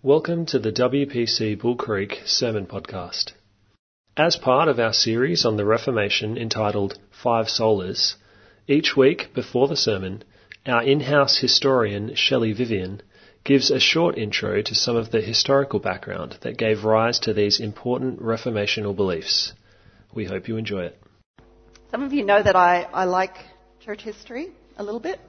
Welcome to the WPC Bull Creek Sermon Podcast. As part of our series on the Reformation entitled Five Solas, each week before the sermon, our in-house historian Shelley Vivian gives a short intro to some of the historical background that gave rise to these important reformational beliefs. We hope you enjoy it. Some of you know that I like church history a little bit.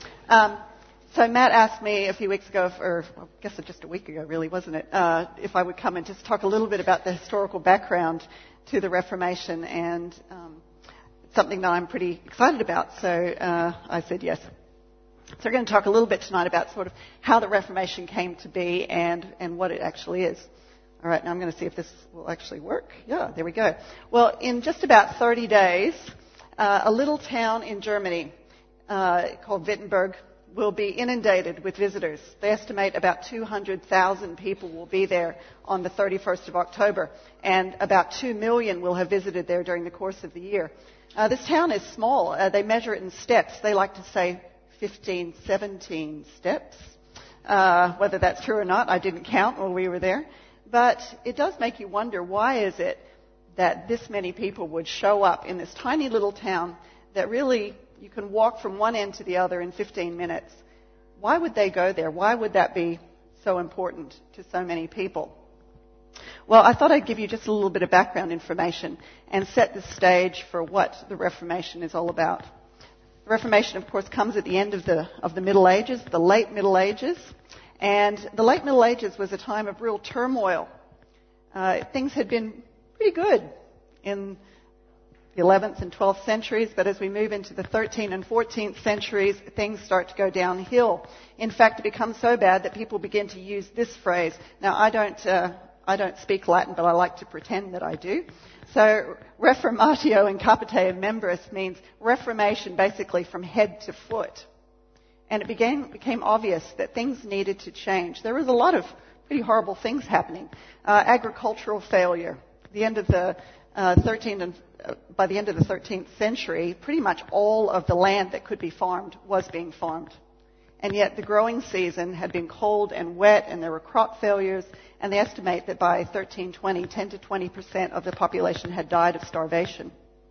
So Matt asked me a few weeks ago, or I guess just a week ago really, wasn't it, if I would come and just talk a little bit about the historical background to the Reformation, and it's something that I'm pretty excited about, so I said yes. So we're going to talk a little bit tonight about sort of how the Reformation came to be and what it actually is. All right, now I'm going to see if this will actually work. Yeah, there we go. Well, in just about 30 days, a little town in Germany called Wittenberg will be inundated with visitors. They estimate about 200,000 people will be there on the 31st of October, and about 2 million will have visited there during the course of the year. This town is small. They measure it in steps. They like to say 15, 17 steps. Whether that's true or not, I didn't count while we were there. But it does make you wonder, why is it that this many people would show up in this tiny little town that really you can walk from one end to the other in 15 minutes. Why would they go there? Why would that be so important to so many people? Well, I thought I'd give you just a little bit of background information and set the stage for what the Reformation is all about. The Reformation, of course, comes at the end of the Middle Ages, the late Middle Ages. And the late Middle Ages was a time of real turmoil. Things had been pretty good in the 11th and 12th centuries, but as we move into the 13th and 14th centuries, things start to go downhill. In fact, it becomes so bad that people begin to use this phrase. Now, I don't speak Latin, but I like to pretend that I do. So, reformatio in capite membris means reformation basically from head to foot. And it became obvious that things needed to change. There was a lot of pretty horrible things happening. Agricultural failure. The end of the by the end of the 13th century, pretty much all of the land that could be farmed was being farmed. And yet the growing season had been cold and wet, and there were crop failures, and they estimate that by 1320, 10 to 20% of the population had died of starvation.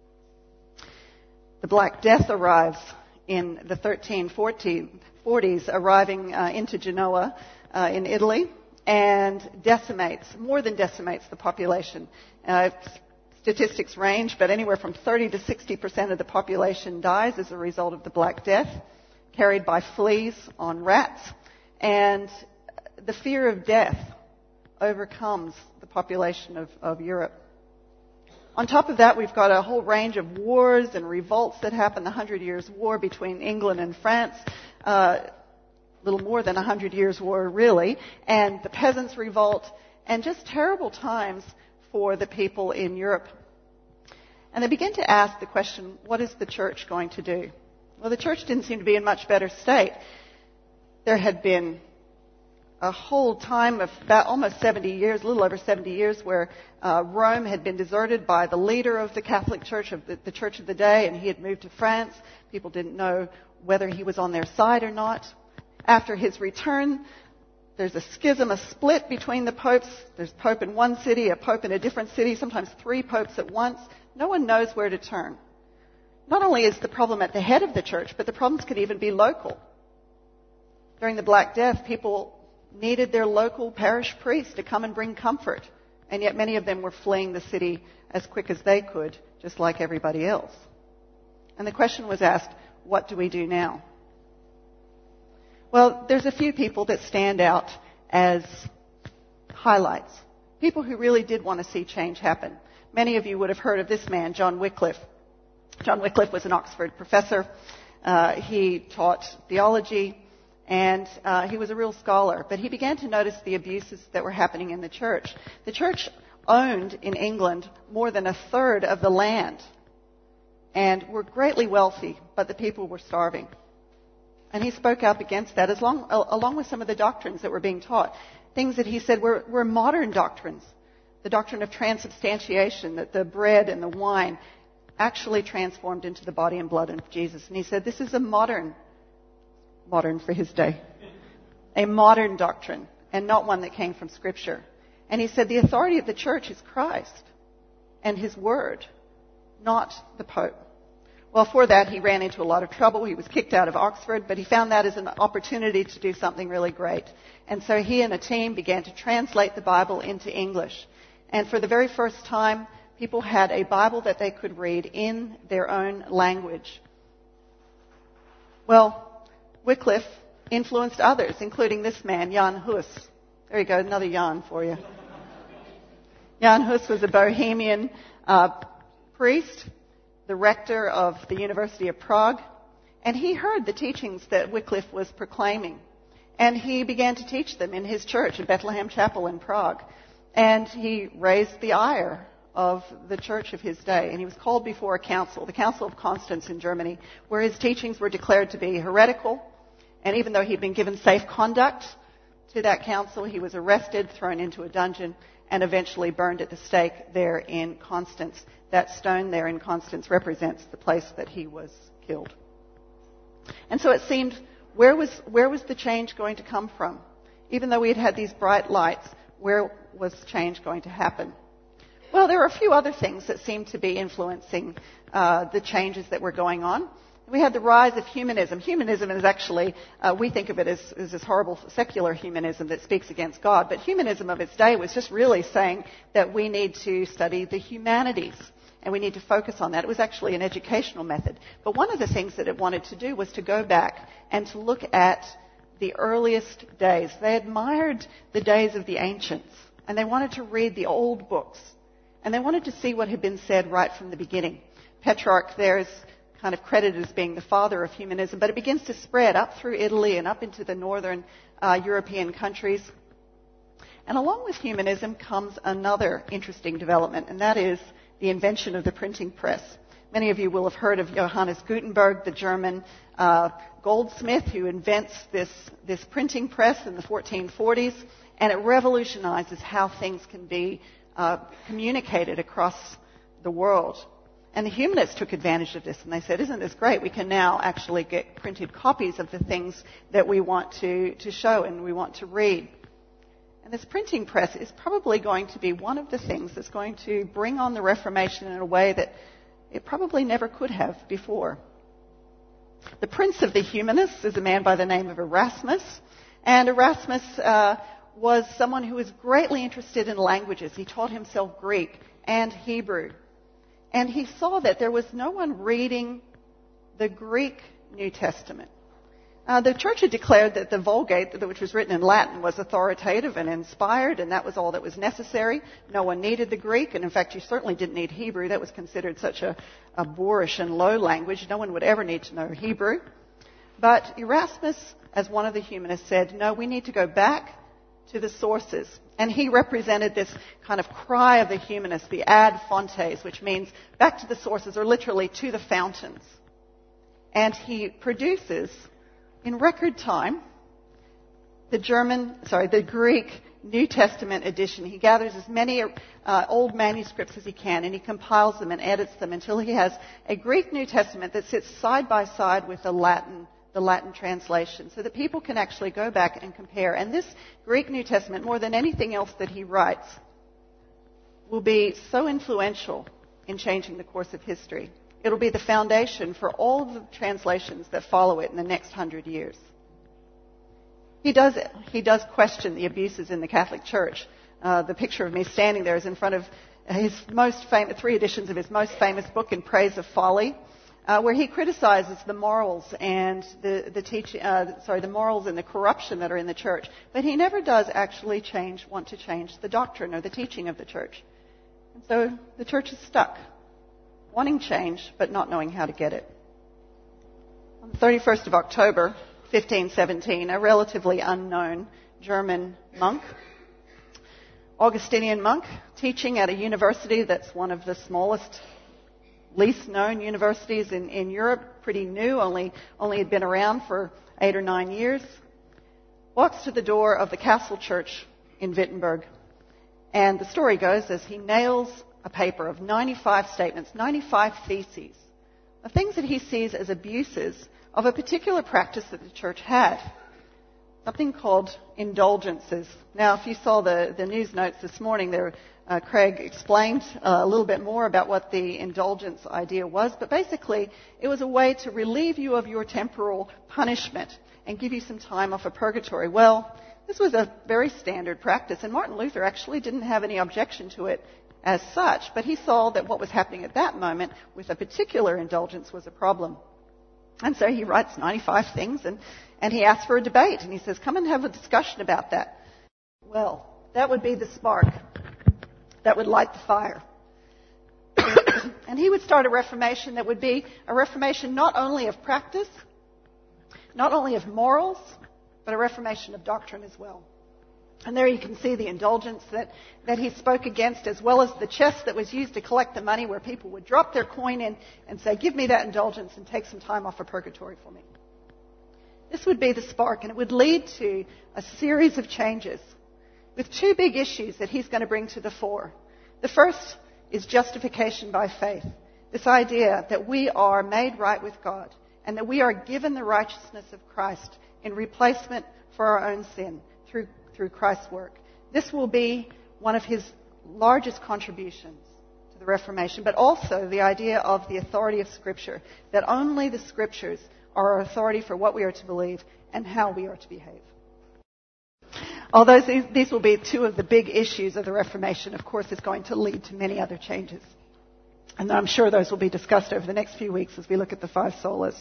The Black Death arrives in the 1340s, arriving into Genoa in Italy, and more than decimates the population. Statistics range, but anywhere from 30 to 60% of the population dies as a result of the Black Death, carried by fleas on rats. And the fear of death overcomes the population of Europe. On top of that, we've got a whole range of wars and revolts that happen. The 100 Years' War between England and France, little more than 100 Years' War, really, and the Peasants' Revolt, and just terrible times for the people in Europe. And they begin to ask the question, what is the church going to do? Well, the church didn't seem to be in much better state. There had been a whole time of about almost 70 years, a little over 70 years, where Rome had been deserted by the leader of the Catholic Church, of the Church of the day, and he had moved to France. People didn't know whether he was on their side or not. After his return, there's a schism, a split between the popes. There's a pope in one city, a pope in a different city, sometimes 3 popes at once. No one knows where to turn. Not only is the problem at the head of the church, but the problems could even be local. During the Black Death, people needed their local parish priest to come and bring comfort, and yet many of them were fleeing the city as quick as they could, just like everybody else. And the question was asked, what do we do now? Well, there's a few people that stand out as highlights. People who really did want to see change happen. Many of you would have heard of this man, John Wycliffe. John Wycliffe was an Oxford professor. He taught theology, and he was a real scholar. But he began to notice the abuses that were happening in the church. The church owned in England more than a third of the land and were greatly wealthy, but the people were starving. And he spoke up against that, along with some of the doctrines that were being taught. Things that he said were modern doctrines. The doctrine of transubstantiation, that the bread and the wine actually transformed into the body and blood of Jesus. And he said, this is a modern for his day, a modern doctrine. and not one that came from Scripture. And he said the authority of the church is Christ and his word, not the Pope. Well, for that, he ran into a lot of trouble. He was kicked out of Oxford, but he found that as an opportunity to do something really great. And so he and a team began to translate the Bible into English. And for the very first time, people had a Bible that they could read in their own language. Well, Wycliffe influenced others, including this man, Jan Hus. There you go, another Jan for you. Jan Hus was a Bohemian priest, the rector of the University of Prague, and he heard the teachings that Wycliffe was proclaiming. And he began to teach them in his church at Bethlehem Chapel in Prague. And he raised the ire of the church of his day. And he was called before a council, the Council of Constance in Germany, where his teachings were declared to be heretical. And even though he'd been given safe conduct to that council, he was arrested, thrown into a dungeon, and eventually burned at the stake there in Constance. That stone there in Constance represents the place that he was killed. And so it seemed, where was the change going to come from? Even though we had had these bright lights, where was change going to happen? Well, there were a few other things that seemed to be influencing the changes that were going on. We had the rise of humanism. Humanism is actually, we think of it as this horrible secular humanism that speaks against God. But humanism of its day was just really saying that we need to study the humanities and we need to focus on that. It was actually an educational method. But one of the things that it wanted to do was to go back and to look at the earliest days. They admired the days of the ancients and they wanted to read the old books. And they wanted to see what had been said right from the beginning. Petrarch there is kind of credited as being the father of humanism, but it begins to spread up through Italy and up into the northern European countries. And along with humanism comes another interesting development, and that is the invention of the printing press. Many of you will have heard of Johannes Gutenberg, the German goldsmith who invents this printing press in the 1440s, and it revolutionizes how things can be communicated across the world. And the humanists took advantage of this and they said, isn't this great? We can now actually get printed copies of the things that we want to show and we want to read. And this printing press is probably going to be one of the things that's going to bring on the Reformation in a way that it probably never could have before. The prince of the humanists is a man by the name of Erasmus. And Erasmus was someone who was greatly interested in languages. He taught himself Greek and Hebrew. And he saw that there was no one reading the Greek New Testament. The church had declared that the Vulgate, which was written in Latin, was authoritative and inspired, and that was all that was necessary. No one needed the Greek, and in fact, you certainly didn't need Hebrew. That was considered such a boorish and low language. No one would ever need to know Hebrew. But Erasmus, as one of the humanists, said, no, we need to go back to the sources. And he represented this kind of cry of the humanists, the ad fontes, which means back to the sources, or literally to the fountains. And he produces, in record time, the Greek New Testament edition. He gathers as many old manuscripts as he can, and he compiles them and edits them until he has a Greek New Testament that sits side by side with the Latin translation, so that people can actually go back and compare. And this Greek New Testament, more than anything else that he writes, will be so influential in changing the course of history. It'll be the foundation for all of the translations that follow it in the next 100 years. He does question the abuses in the Catholic Church. The picture of me standing there is in front of his most famous, 3 editions of his most famous book, In Praise of Folly, where he criticizes the morals and the morals and the corruption that are in the church. But he never does actually want to change the doctrine or the teaching of the church. And so the church is stuck, wanting change, but not knowing how to get it. On the 31st of October, 1517, a relatively unknown German monk, Augustinian monk, teaching at a university that's one of the smallest, least known universities in Europe, pretty new, only had been around for 8 or 9 years, walks to the door of the Castle Church in Wittenberg. And the story goes as he nails a paper of 95 statements, 95 theses, of things that he sees as abuses of a particular practice that the church had. something called indulgences. Now, if you saw the news notes this morning, Craig explained a little bit more about what the indulgence idea was, but basically it was a way to relieve you of your temporal punishment and give you some time off of purgatory. Well, this was a very standard practice, and Martin Luther actually didn't have any objection to it as such, but he saw that what was happening at that moment with a particular indulgence was a problem. And so he writes 95 things, and he asks for a debate, and he says, come and have a discussion about that. Well, that would be the spark that would light the fire. And he would start a reformation that would be a reformation not only of practice, not only of morals, but a reformation of doctrine as well. And there you can see the indulgence that he spoke against, as well as the chest that was used to collect the money, where people would drop their coin in and say, give me that indulgence and take some time off of purgatory for me. This would be the spark, and it would lead to a series of changes with two big issues that he's going to bring to the fore. The first is justification by faith. This idea that we are made right with God and that we are given the righteousness of Christ in replacement for our own sin through Christ's work. This will be one of his largest contributions to the Reformation, but also the idea of the authority of Scripture, that only the Scriptures are our authority for what we are to believe and how we are to behave. Although these will be two of the big issues of the Reformation, of course, it's going to lead to many other changes. And I'm sure those will be discussed over the next few weeks as we look at the five solas.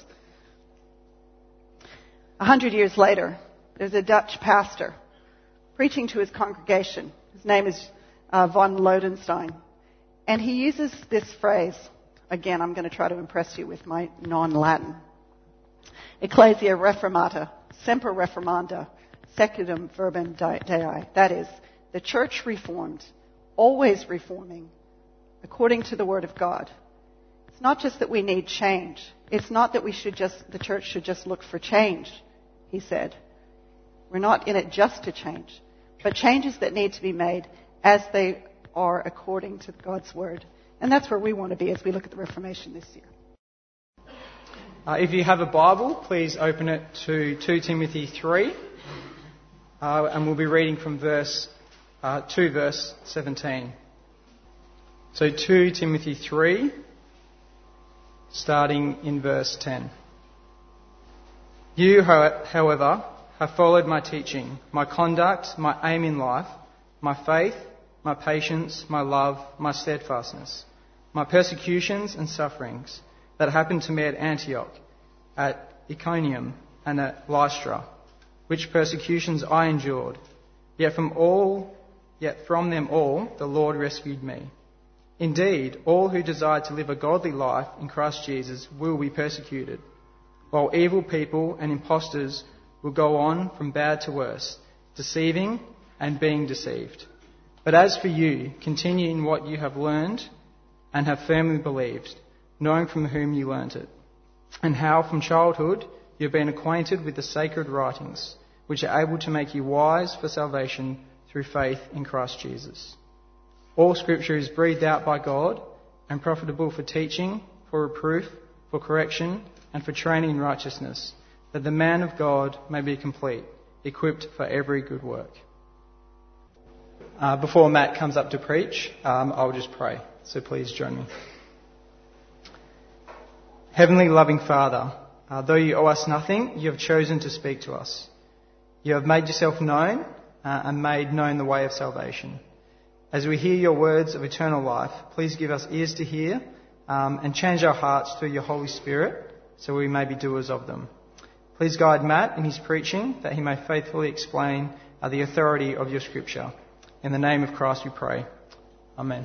100 years later, there's a Dutch pastor preaching to his congregation. His name is von Lodenstein. And he uses this phrase. Again, I'm going to try to impress you with my non-Latin. Ecclesia reformata, semper reformanda, secundum verbum Dei. That is, the church reformed, always reforming, according to the Word of God. It's not just that we need change. It's not that the church should just look for change, he said. We're not in it just to change, but changes that need to be made as they are according to God's Word. And that's where we want to be as we look at the Reformation this year. If you have a Bible, please open it to 2 Timothy 3. And we'll be reading from verse 17. So 2 Timothy 3, starting in verse 10. You, however, have followed my teaching, my conduct, my aim in life, my faith, my patience, my love, my steadfastness, my persecutions and sufferings that happened to me at Antioch, at Iconium, and at Lystra, which persecutions I endured. Yet from them all the Lord rescued me. Indeed, all who desire to live a godly life in Christ Jesus will be persecuted, while evil people and impostors will go on from bad to worse, deceiving and being deceived. But as for you, continue in what you have learned and have firmly believed, knowing from whom you learnt it, and how from childhood you have been acquainted with the sacred writings, which are able to make you wise for salvation through faith in Christ Jesus. All Scripture is breathed out by God and profitable for teaching, for reproof, for correction, and for training in righteousness, that the man of God may be complete, equipped for every good work. Before Matt comes up to preach, I'll just pray. So please join me. Heavenly loving Father, though you owe us nothing, you have chosen to speak to us. You have made yourself known and made known the way of salvation. As we hear your words of eternal life, please give us ears to hear and change our hearts through your Holy Spirit so we may be doers of them. Please guide Matt in his preaching that he may faithfully explain the authority of your Scripture. In the name of Christ we pray. Amen.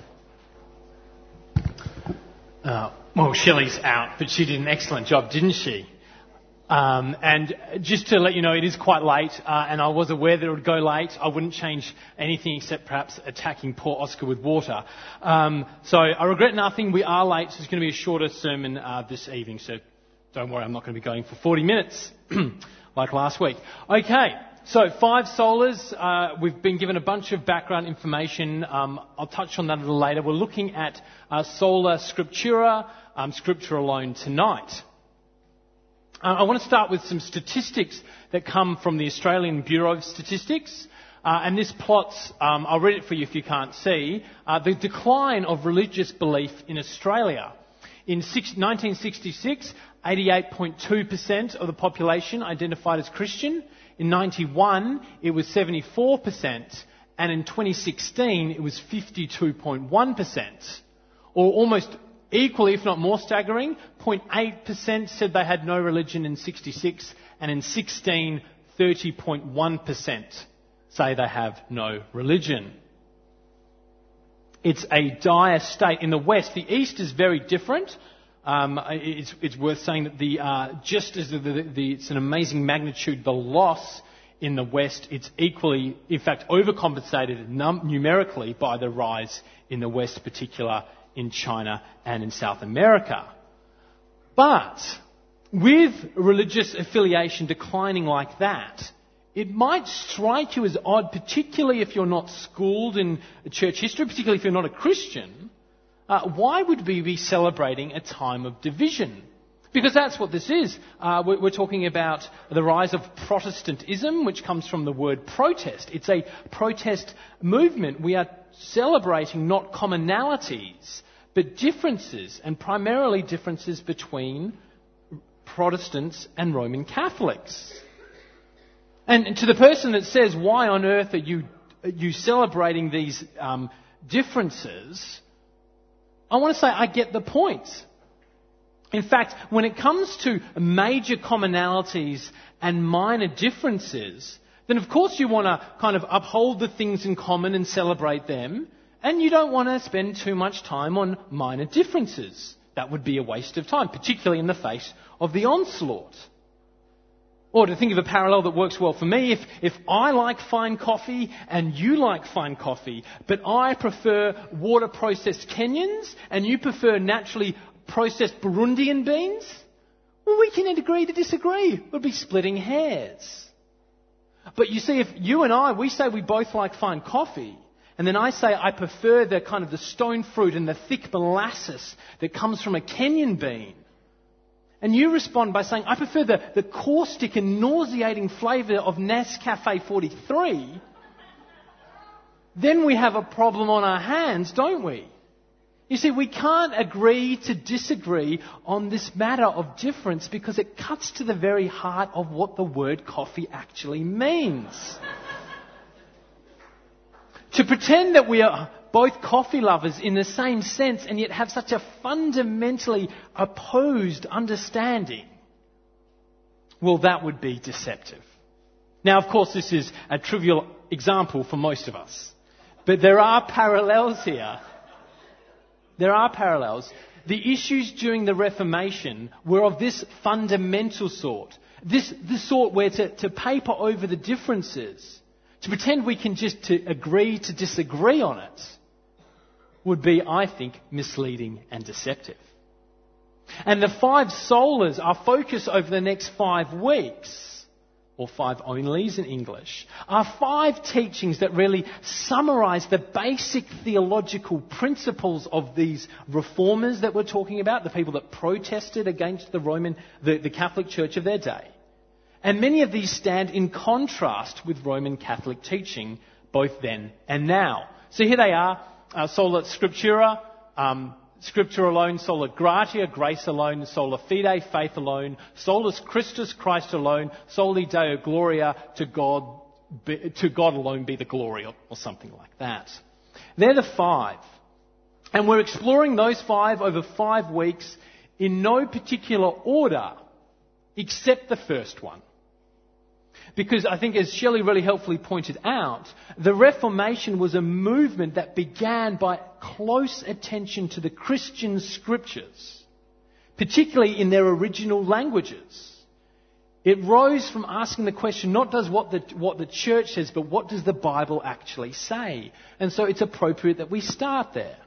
Well, Shelley's out, but she did an excellent job, didn't she? And just to let you know, it is quite late, and I was aware that it would go late. I wouldn't change anything except perhaps attacking poor Oscar with water. So I regret nothing. We are late, so it's going to be a shorter sermon this evening. So don't worry, I'm not going to be going for 40 minutes like last week. Okay, so 5 solas. We've been given a bunch of background information. I'll touch on that a little later. We're looking at sola scriptura, Scripture alone tonight. I want to start with some statistics that come from the Australian Bureau of Statistics. And this plots, I'll read it for you if you can't see, the decline of religious belief in Australia. In 1966, 88.2% of the population identified as Christian. In 91, it was 74%. And in 2016, it was 52.1%. Or almost equally, if not more staggering, 0.8% said they had no religion in 66. And in 16, 30.1% say they have no religion. It's a dire state. In the West, the East is very different. It's worth saying that just as it's an amazing magnitude, the loss in the West, it's equally, in fact, overcompensated numerically by the rise in the West, particular in China and in South America. But with religious affiliation declining like that, it might strike you as odd, particularly if you're not schooled in church history, particularly if you're not a Christian. Why would we be celebrating a time of division? Because that's what this is. We're talking about the rise of Protestantism, which comes from the word protest. It's a protest movement. We are celebrating not commonalities, but differences, and primarily differences between Protestants and Roman Catholics. And to the person that says, why on earth are you celebrating these differences? I want to say I get the point. In fact, when it comes to major commonalities and minor differences, then of course you want to kind of uphold the things in common and celebrate them, and you don't want to spend too much time on minor differences. That would be a waste of time, particularly in the face of the onslaught. Or to think of a parallel that works well for me, if I like fine coffee and you like fine coffee, but I prefer water-processed Kenyans and you prefer naturally processed Burundian beans, well, we can agree to disagree. We'll be splitting hairs. But you see, if you and we say we both like fine coffee, and then I say I prefer the kind of the stone fruit and the thick molasses that comes from a Kenyan bean, and you respond by saying, I prefer the caustic and nauseating flavour of Nescafe 43, then we have a problem on our hands, don't we? You see, we can't agree to disagree on this matter of difference because it cuts to the very heart of what the word coffee actually means. To pretend that we are both coffee lovers in the same sense and yet have such a fundamentally opposed understanding, well, that would be deceptive. Now, of course, this is a trivial example for most of us, but there are parallels here. There are parallels. The issues during the Reformation were of this fundamental sort, this sort where to paper over the differences, to pretend we can just agree to disagree on it, would be, I think, misleading and deceptive. And the 5 solas, our focus over the next 5 weeks, or 5 onlys in English, are 5 teachings that really summarise the basic theological principles of these reformers that we're talking about, the people that protested against the Catholic Church of their day. And many of these stand in contrast with Roman Catholic teaching, both then and now. So here they are. Sola Scriptura, Scripture alone, sola gratia, grace alone, sola fide, faith alone, solus Christus, Christ alone, soli Deo gloria, to God alone be the glory, or something like that. They're the 5. And we're exploring those 5 over 5 weeks in no particular order, except the first one. Because I think, as Shelley really helpfully pointed out, the Reformation was a movement that began by close attention to the Christian scriptures, particularly in their original languages. It rose from asking the question, not does what the church says, but what does the Bible actually say? And so it's appropriate that we start there.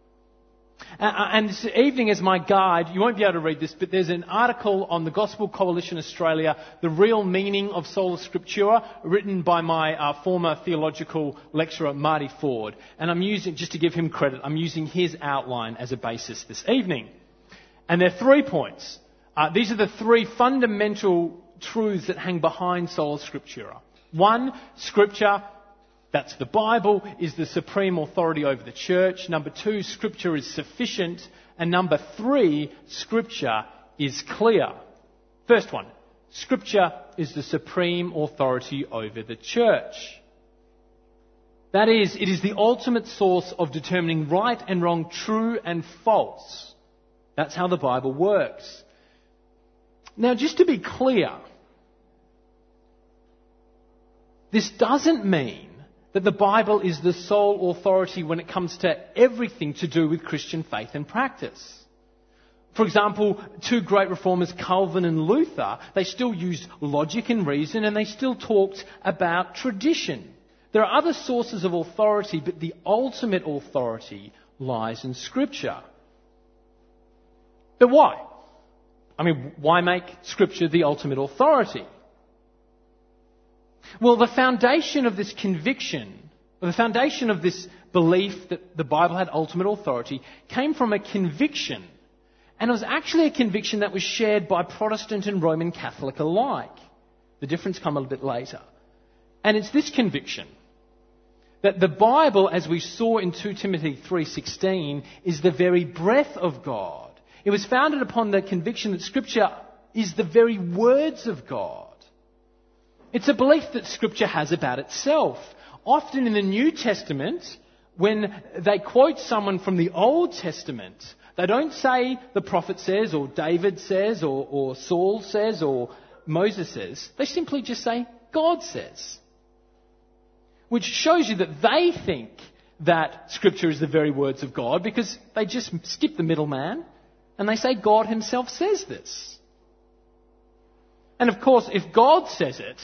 And this evening as my guide, you won't be able to read this, but there's an article on the Gospel Coalition Australia, The Real Meaning of Sola Scriptura, written by my former theological lecturer, Marty Ford. And I'm using, just to give him credit, I'm using his outline as a basis this evening. And there are 3 points. These are the three fundamental truths that hang behind sola scriptura. One, Scripture, that's the Bible, is the supreme authority over the church. Number two, Scripture is sufficient. And number three, Scripture is clear. First one, Scripture is the supreme authority over the church. That is, it is the ultimate source of determining right and wrong, true and false. That's how the Bible works. Now, just to be clear, this doesn't mean that the Bible is the sole authority when it comes to everything to do with Christian faith and practice. For example, two great reformers, Calvin and Luther, they still used logic and reason, and they still talked about tradition. There are other sources of authority, but the ultimate authority lies in Scripture. But why? I mean, why make Scripture the ultimate authority? Well, the foundation of this conviction, or the foundation of this belief that the Bible had ultimate authority, came from a conviction. And it was actually a conviction that was shared by Protestant and Roman Catholic alike. The difference comes a little bit later. And it's this conviction that the Bible, as we saw in 2 Timothy 3:16, is the very breath of God. It was founded upon the conviction that Scripture is the very words of God. It's a belief that Scripture has about itself. Often in the New Testament, when they quote someone from the Old Testament, they don't say the prophet says, or David says, or Saul says, or Moses says. They simply just say, God says. Which shows you that they think that Scripture is the very words of God, because they just skip the middleman and they say God himself says this. And of course, if God says it,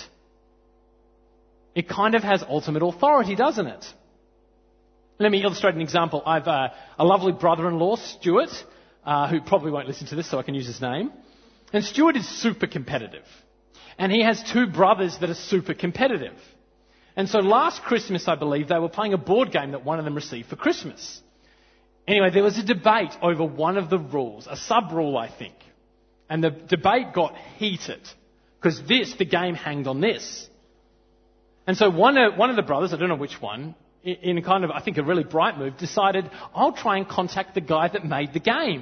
it kind of has ultimate authority, doesn't it? Let me illustrate an example. I've a lovely brother-in-law, Stuart, who probably won't listen to this, so I can use his name. And Stuart is super competitive. And he has two brothers that are super competitive. And so last Christmas, I believe, they were playing a board game that one of them received for Christmas. Anyway, there was a debate over one of the rules, a sub-rule, I think. And the debate got heated, because the game hanged on this. And so one of the brothers, I don't know which one, in kind of, I think, a really bright move, decided, I'll try and contact the guy that made the game.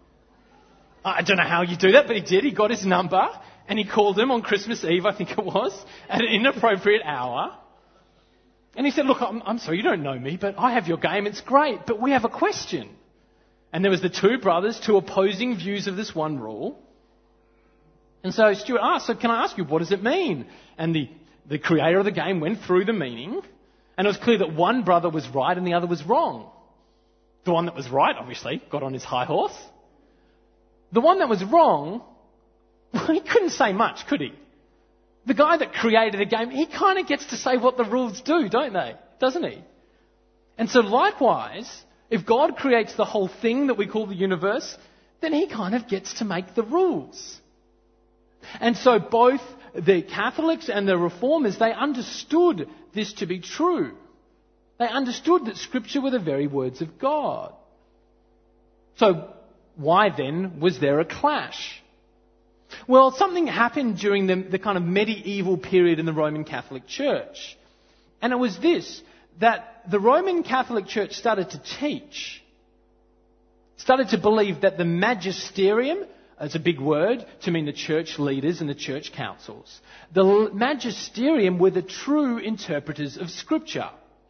I don't know how you do that, but he did. He got his number, and he called him on Christmas Eve, I think it was, at an inappropriate hour. And he said, look, I'm sorry, you don't know me, but I have your game, it's great, but we have a question. And there was the two brothers, two opposing views of this one rule. And so Stuart asked, so can I ask you, what does it mean? And the creator of the game went through the meaning, and it was clear that one brother was right and the other was wrong. The one that was right, obviously, got on his high horse. The one that was wrong, well, he couldn't say much, could he? The guy that created the game, he kind of gets to say what the rules do, don't they? Doesn't he? And so likewise, if God creates the whole thing that we call the universe, then he kind of gets to make the rules. And so both the Catholics and the Reformers, they understood this to be true. They understood that Scripture were the very words of God. So why then was there a clash? Well, something happened during the kind of medieval period in the Roman Catholic Church. And it was this, that the Roman Catholic Church started to teach, started to believe that the magisterium, it's a big word to mean the church leaders and the church councils, the magisterium were the true interpreters of Scripture.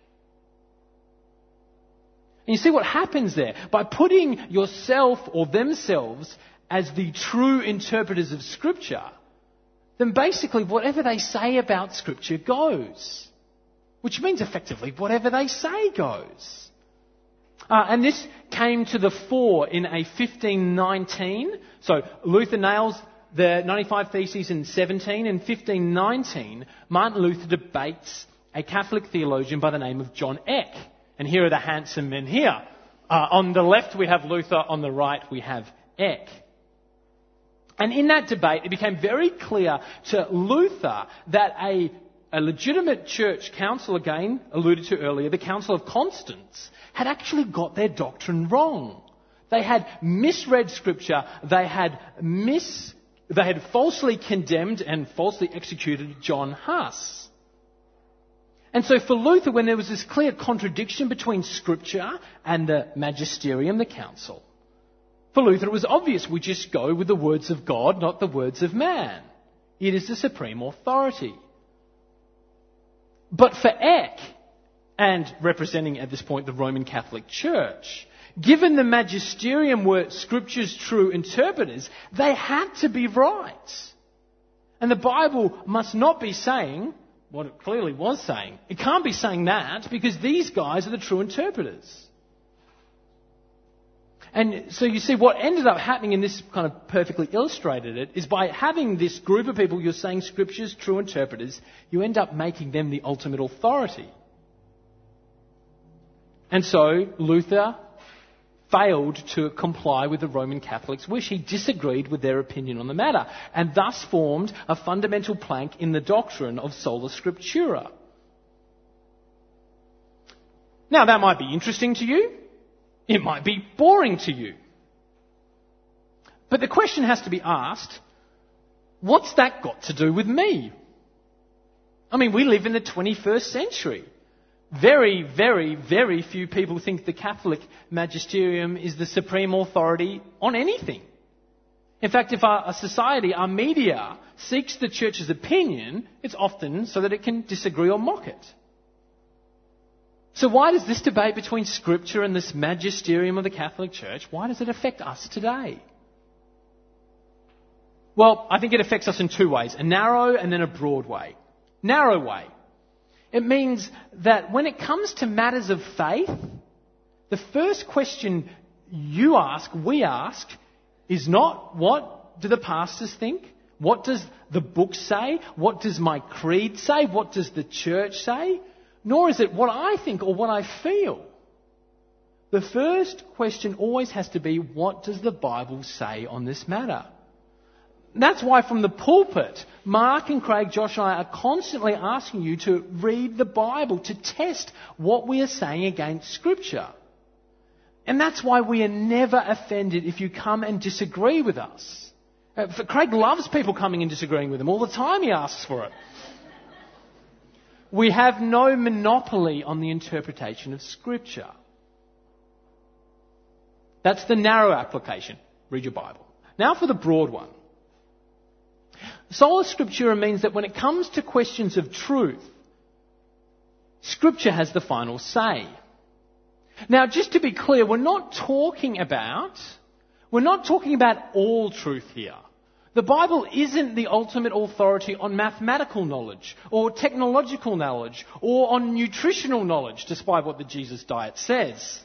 And you see what happens there? By putting yourself or themselves as the true interpreters of Scripture, then basically whatever they say about Scripture goes. Which means effectively whatever they say goes. And this came to the fore in a 1519. So Luther nails the 95 Theses in 17. In 1519, Martin Luther debates a Catholic theologian by the name of John Eck. And here are the handsome men here. On the left we have Luther, on the right we have Eck. And in that debate, it became very clear to Luther that a legitimate church council, again alluded to earlier, the Council of Constance, had actually got their doctrine wrong. They had misread Scripture. They had falsely condemned and falsely executed John Huss. And so for Luther, when there was this clear contradiction between Scripture and the magisterium, the council, for Luther it was obvious we just go with the words of God, not the words of man. It is the supreme authority. But for Eck, and representing at this point the Roman Catholic Church, given the magisterium were Scripture's true interpreters, they had to be right. And the Bible must not be saying what it clearly was saying. It can't be saying that because these guys are the true interpreters. And so you see what ended up happening, and this kind of perfectly illustrated it, is by having this group of people you're saying Scripture's true interpreters, you end up making them the ultimate authority. And so Luther failed to comply with the Roman Catholics' wish. He disagreed with their opinion on the matter, and thus formed a fundamental plank in the doctrine of sola scriptura. Now, that might be interesting to you. It might be boring to you. But the question has to be asked, what's that got to do with me? I mean, we live in the 21st century. Very, very, very few people think the Catholic magisterium is the supreme authority on anything. In fact, if our society, our media, seeks the Church's opinion, it's often so that it can disagree or mock it. So why does this debate between Scripture and this magisterium of the Catholic Church, why does it affect us today? Well, I think it affects us in two ways, a narrow and then a broad way. Narrow way. It means that when it comes to matters of faith, the first question you ask, we ask, is not what do the pastors think? What does the book say? What does my creed say? What does the church say? Nor is it what I think or what I feel. The first question always has to be, what does the Bible say on this matter? That's why from the pulpit, Mark and Craig, Josh and I are constantly asking you to read the Bible, to test what we are saying against Scripture. And that's why we are never offended if you come and disagree with us. Craig loves people coming and disagreeing with him. All the time he asks for it. We have no monopoly on the interpretation of Scripture. That's the narrow application. Read your Bible. Now for the broad one. Sola Scriptura means that when it comes to questions of truth, Scripture has the final say. Now, just to be clear, we're not talking about all truth here. The Bible isn't the ultimate authority on mathematical knowledge, or technological knowledge, or on nutritional knowledge, despite what the Jesus diet says.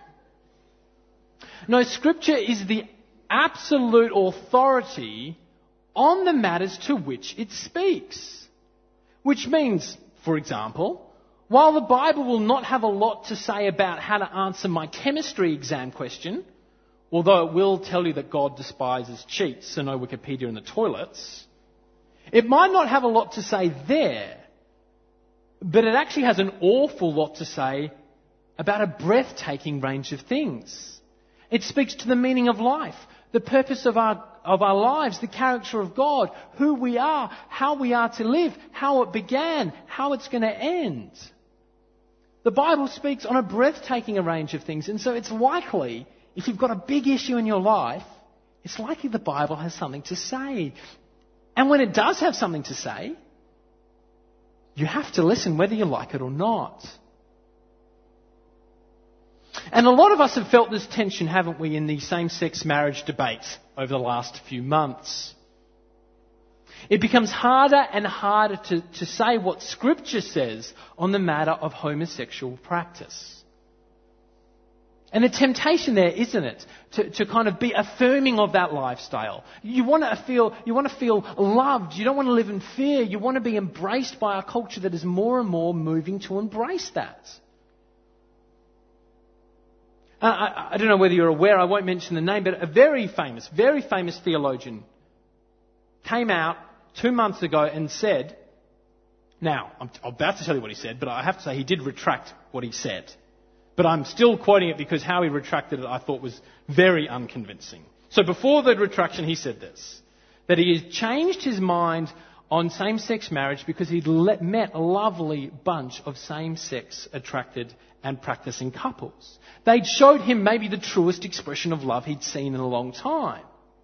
No, Scripture is the absolute authority on the matters to which it speaks. Which means, for example, while the Bible will not have a lot to say about how to answer my chemistry exam question, although it will tell you that God despises cheats, so no Wikipedia in the toilets, it might not have a lot to say there, but it actually has an awful lot to say about a breathtaking range of things. It speaks to the meaning of life, the purpose of our lives, the character of God, who we are, how we are to live, how it began, how it's going to end. The Bible speaks on a breathtaking range of things, and so it's likely, if you've got a big issue in your life, it's likely the Bible has something to say. And when it does have something to say, you have to listen whether you like it or not. And a lot of us have felt this tension, haven't we, in the same-sex marriage debates over the last few months. It becomes harder and harder to say what Scripture says on the matter of homosexual practice. And the temptation there, isn't it, to kind of be affirming of that lifestyle. You want to feel loved. You don't want to live in fear. You want to be embraced by a culture that is more and more moving to embrace that. I don't know whether you're aware, I won't mention the name, but a very famous theologian came out 2 months ago and said, now, I'm about to tell you what he said, but I have to say he did retract what he said. But I'm still quoting it because how he retracted it I thought was very unconvincing. So before the retraction he said this, that he had changed his mind on same-sex marriage because he'd met a lovely bunch of same-sex attracted and practicing couples. They'd showed him maybe the truest expression of love he'd seen in a long time.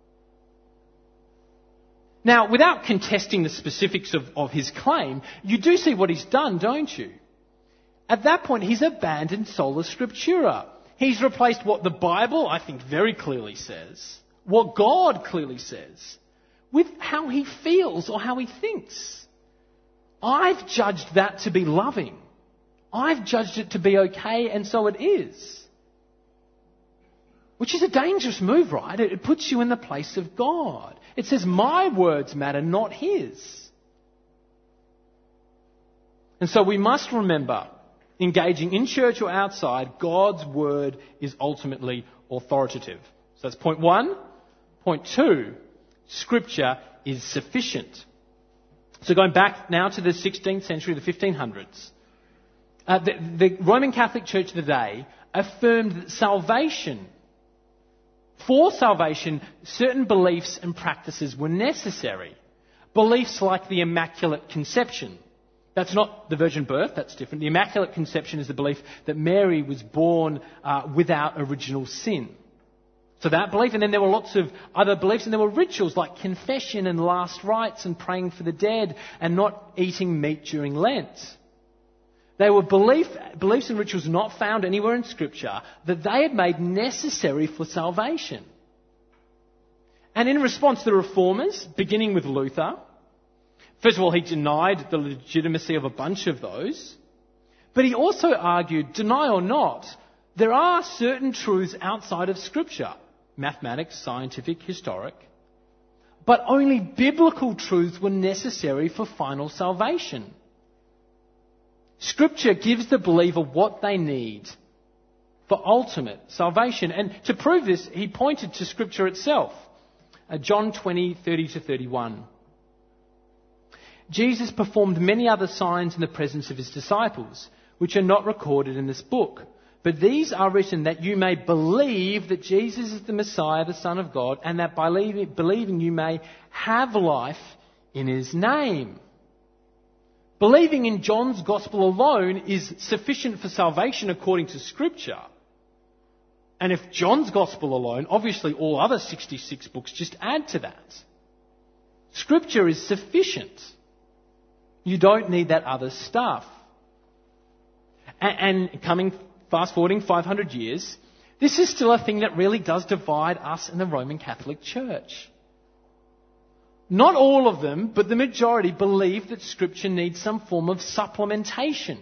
Now, without contesting the specifics of his claim, you do see what he's done, don't you? At that point, he's abandoned sola scriptura. He's replaced what the Bible, I think, very clearly says, what God clearly says, with how he feels or how he thinks. I've judged that to be loving. I've judged it to be okay, and so it is. Which is a dangerous move, right? It puts you in the place of God. It says, my words matter, not his. And so we must remember, engaging in church or outside, God's word is ultimately authoritative. So that's point one. Point two, Scripture is sufficient. So going back now to the 16th century, the 1500s, the Roman Catholic Church of the day affirmed that for salvation, certain beliefs and practices were necessary. Beliefs like the Immaculate Conception. That's not the virgin birth, that's different. The Immaculate Conception is the belief that Mary was born without original sin. So that belief, and then there were lots of other beliefs, and there were rituals like confession and last rites and praying for the dead and not eating meat during Lent. They were beliefs and rituals not found anywhere in Scripture that they had made necessary for salvation. And in response, the Reformers, beginning with Luther, first of all, he denied the legitimacy of a bunch of those, but he also argued, deny or not, there are certain truths outside of Scripture, mathematics, scientific, historic, but only biblical truths were necessary for final salvation. Scripture gives the believer what they need for ultimate salvation. And to prove this, he pointed to Scripture itself. John 20:30-31. Jesus performed many other signs in the presence of his disciples, which are not recorded in this book. But these are written that you may believe that Jesus is the Messiah, the Son of God, and that by believing you may have life in his name. Believing in John's Gospel alone is sufficient for salvation according to Scripture. And if John's Gospel alone, obviously all other 66 books just add to that. Scripture is sufficient. You don't need that other stuff. And fast forwarding 500 years, this is still a thing that really does divide us and the Roman Catholic Church. Not all of them, but the majority believe that Scripture needs some form of supplementation.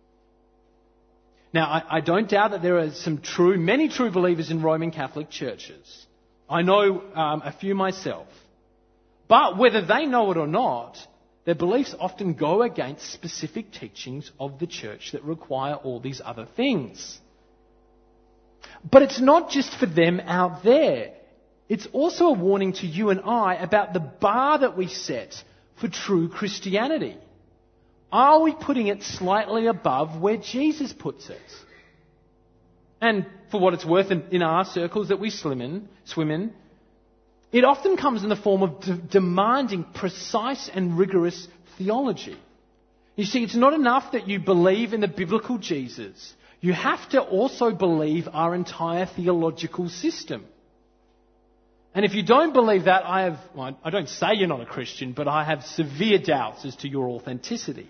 Now, I don't doubt that there are many true believers in Roman Catholic churches. I know a few myself. But whether they know it or not, their beliefs often go against specific teachings of the church that require all these other things. But it's not just for them out there. It's also a warning to you and I about the bar that we set for true Christianity. Are we putting it slightly above where Jesus puts it? And for what it's worth, in our circles that we swim in, it often comes in the form of demanding precise and rigorous theology. You see, it's not enough that you believe in the biblical Jesus. You have to also believe our entire theological system. And if you don't believe that, I don't say you're not a Christian, but I have severe doubts as to your authenticity.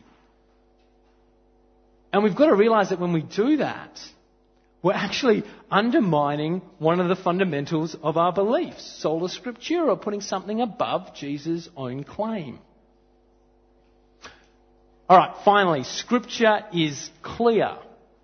And we've got to realise that when we do that, we're actually undermining one of the fundamentals of our beliefs, sola scriptura, putting something above Jesus' own claim. All right, finally, Scripture is clear.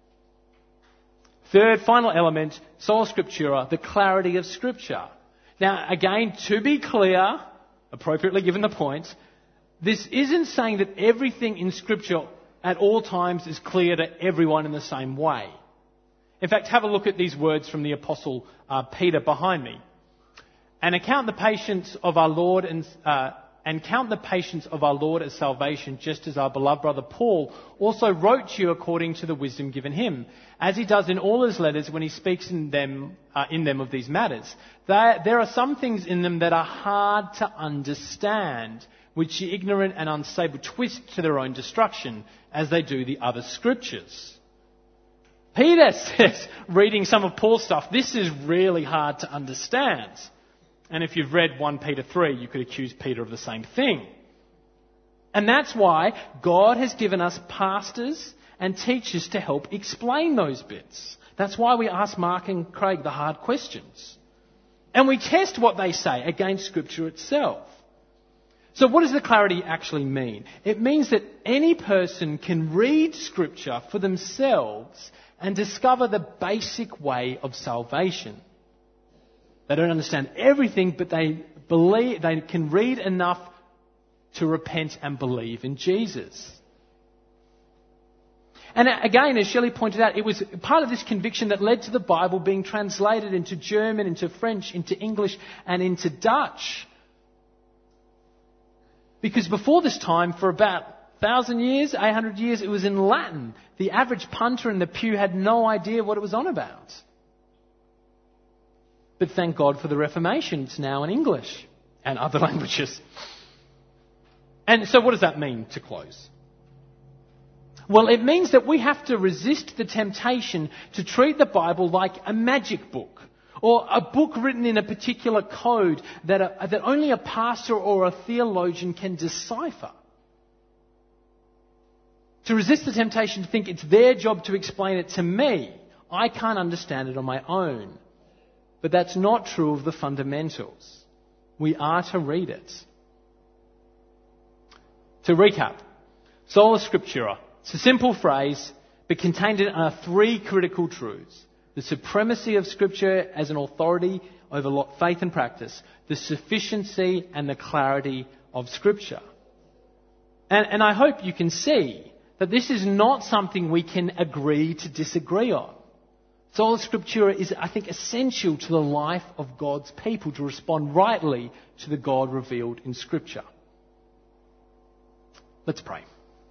Third, final element, sola scriptura, the clarity of Scripture. Now, again, to be clear, appropriately given the point, this isn't saying that everything in Scripture at all times is clear to everyone in the same way. In fact, have a look at these words from the Apostle Peter behind me. And account the patience of our Lord and and count the patience of our Lord as salvation, just as our beloved brother Paul also wrote to you according to the wisdom given him, as he does in all his letters when he speaks in them of these matters. There are some things in them that are hard to understand, which the ignorant and unstable twist to their own destruction, as they do the other scriptures. Peter says, reading some of Paul's stuff, this is really hard to understand. And if you've read 1 Peter 3, you could accuse Peter of the same thing. And that's why God has given us pastors and teachers to help explain those bits. That's why we ask Mark and Craig the hard questions. And we test what they say against Scripture itself. So what does the clarity actually mean? It means that any person can read Scripture for themselves and discover the basic way of salvation. They don't understand everything, but they can read enough to repent and believe in Jesus. And again, as Shelley pointed out, it was part of this conviction that led to the Bible being translated into German, into French, into English, and into Dutch. Because before this time, for about 1,000 years, 800 years, it was in Latin. The average punter in the pew had no idea what it was on about. But thank God for the Reformation, it's now in English and other languages. And so what does that mean, to close? Well, it means that we have to resist the temptation to treat the Bible like a magic book, or a book written in a particular code that only a pastor or a theologian can decipher. To resist the temptation to think it's their job to explain it to me. I can't understand it on my own. But that's not true of the fundamentals. We are to read it. To recap, Sola Scriptura. It's a simple phrase, but contained in are three critical truths. The supremacy of Scripture as an authority over faith and practice. The sufficiency and the clarity of Scripture. And I hope you can see that this is not something we can agree to disagree on. Sola Scriptura is, I think, essential to the life of God's people to respond rightly to the God revealed in Scripture. Let's pray.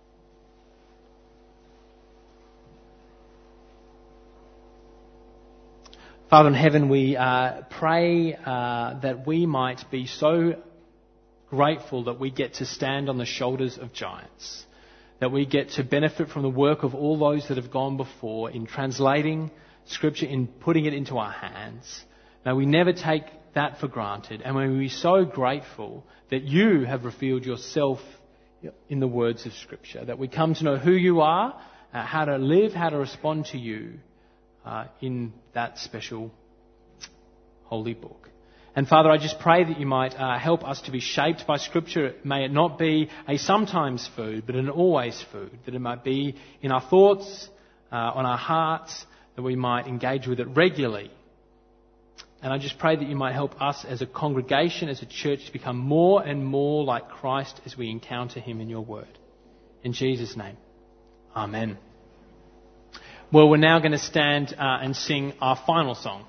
Father in heaven, we pray that we might be so grateful that we get to stand on the shoulders of giants, that we get to benefit from the work of all those that have gone before in translating Scripture, in putting it into our hands. May we never take that for granted, and may we be so grateful that you have revealed yourself in the words of Scripture, that we come to know who you are, how to live, how to respond to you in that special holy book. And Father, I just pray that you might help us to be shaped by Scripture. May it not be a sometimes food, but an always food, that it might be in our thoughts, on our hearts, that we might engage with it regularly. And I just pray that you might help us as a congregation, as a church, to become more and more like Christ as we encounter him in your word. In Jesus' name, amen. Well, we're now going to stand and sing our final song.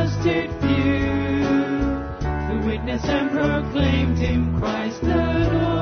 And proclaimed him Christ the Lord.